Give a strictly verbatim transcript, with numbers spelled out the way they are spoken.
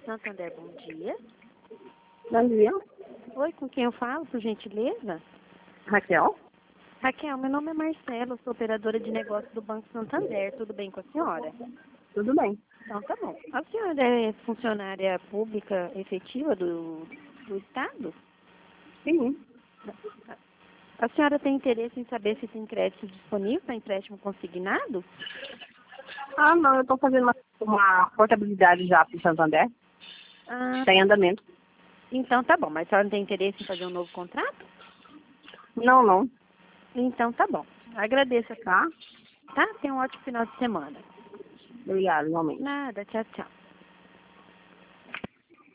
Santander, bom dia. Bom dia. Oi, com quem eu falo, por gentileza? Raquel? Raquel, meu nome é Marcela, sou operadora de negócios do Banco Santander. Tudo bem com a senhora? Tudo bem. Então, tá bom. A senhora é funcionária pública efetiva do, do Estado? Sim. A senhora tem interesse em saber se tem crédito disponível para empréstimo consignado? Ah, não, eu estou fazendo uma, uma portabilidade já para o Santander. Ah, Está em andamento. então tá bom. Mas a senhora não tem interesse em fazer um novo contrato? Não, não. Então tá bom. Agradeço, Tá? tá? Tenha um ótimo final de semana. Obrigada, igualmente. Nada, tchau, tchau.